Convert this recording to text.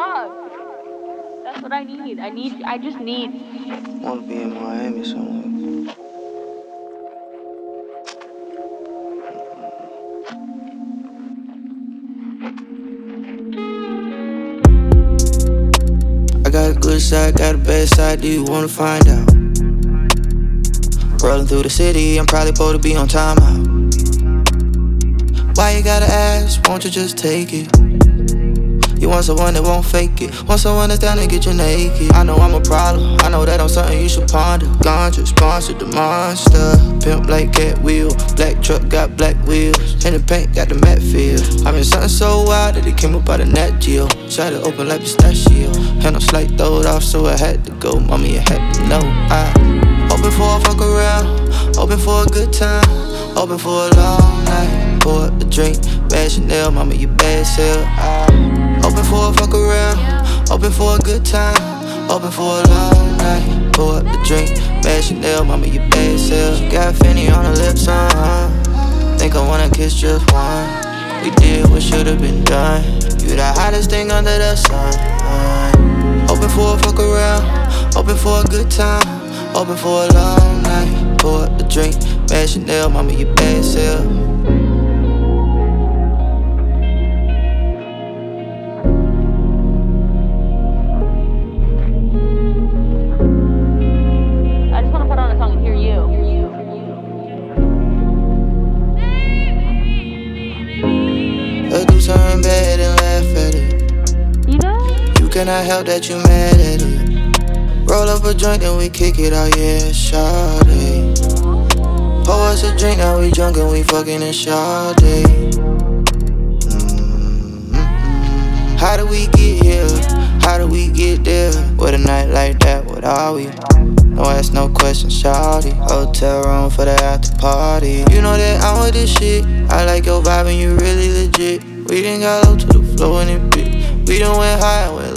love. That's what I need. I just need. Wanna be in Miami somewhere. I got a good side, got a bad side, do you wanna find out? Rolling through the city, I'm probably supposed to be on timeout. Why you gotta ask, won't you just take it? You want someone that won't fake it, want someone that's down to get you naked. I know I'm a problem, I know that I'm something you should ponder. Ganja sponsored the monster, pimp like Cat Wheel. Black truck got black wheels, and the paint got the matte feel. I mean something so wild that it came up out of Nat Geo. Shot it open like pistachio, had no slight throwed off so I had to go. Mommy, you had to know I open for a fuck around, open for a good time, open for a long night. Pour up a drink, bad Chanel, mama, you bad sell. Open for a fuck around, open for a good time, open for a long night. Pour up the drink, bad Chanel, mama, you bad sell. She got Fanny on her lips, think I wanna kiss just one. We did what should've been done. You the hottest thing under the sun. Open for a fuck around, open for a good time, open for a long night. Pour up the drink, bad Chanel, mama, you bad sell. Do something bad and laugh at it. You cannot help that you mad at it. Roll up a joint and we kick it out, yeah, shawty. Pour us a drink, now we drunk and we fucking in shawty. How do we get here? How do we get there? With a night like that, what are we? No ask no questions, shawty. Hotel room for the after party. You know that I'm with this shit. I like your vibe and you really legit. We done got low to the floor in it, bitch. We done went high and went